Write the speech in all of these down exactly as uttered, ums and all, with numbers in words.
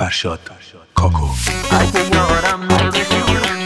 فرشاد کاکو. اگه یارم نباشی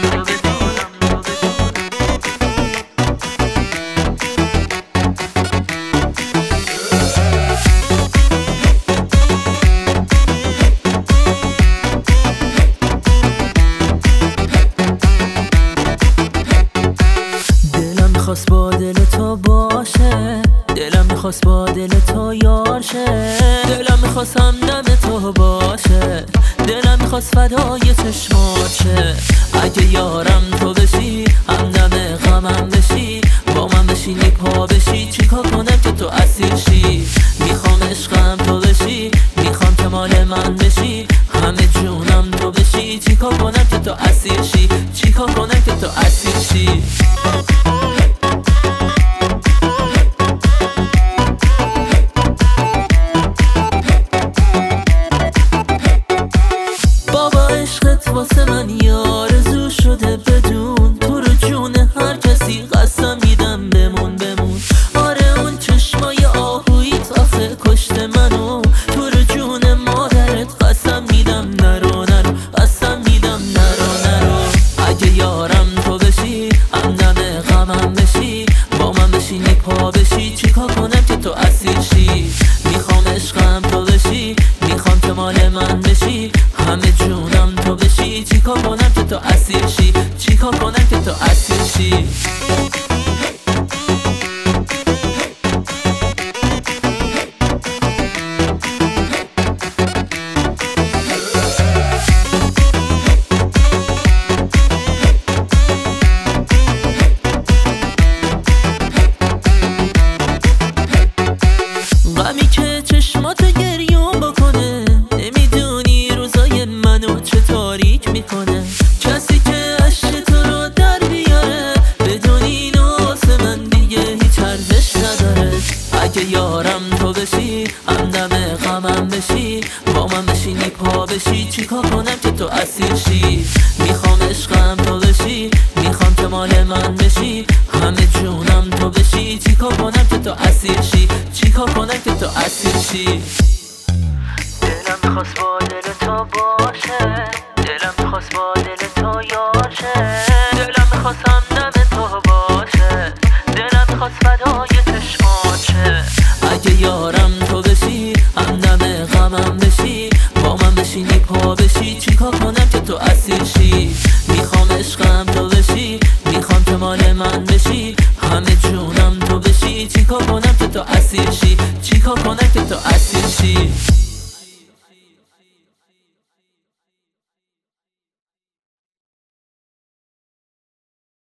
دلم میخواست با دل تو باشه، دلم میخواست با دل تو یار شه، دلم میخواست همدم تو باشه، دلم میخواست فدای چشمات شه. اگه یارم تو بشی همدم غمم بشی، با من بشینی پا بشی، چیکار کنم که تو اسیر شی؟ میخوام عشقم تو بشی، میخوام که مال من بشی، همه جونم تو بشی، چیکار کنم که تو اسیر شی؟ چیکار کنم که تو اسیر شی؟ واسه من یارزو شده بدون تو رو جون هر کسی قسم میدم بمون بمون. آره اون چشمای آهویت آخه کشته منو، تو رو جون مادرت قسم میدم نرو نرو، قسم میدم نرو نرو. اگه یارم تو بشی همدم غمم بشی، با من بشینی پا بشی، چیکار کنم که تو اسیر شی؟ میخوام عشقم تو بشی، میخوام که مال من بشی، همه جونم تو بشی، چیکار کنم که تو اسیر شی؟ چیکار کنم که تو اسیر شی؟ غمی که چشماتو گریون بکنه، نمیدونی روزای منو چه تاریک میکنه. کسی که عشق تو رو در بیاره، بدون اینو واسه من دیگه هیچ ارزش نداره. اگه یارم تو بشی همدم غمم بشی، با من بشینی پا بشی، چیکار کنم که تو اسیر شی؟ میخوام عشقم تو بشی، میخوام که مال من بشی، همه جونم تو بشی، چیکار کنم که تو اسیر شی؟ چیکار کنم که تو اسیر شی؟ دلم میخواست با دل تو باشه، دلم میخواست با دل تو یار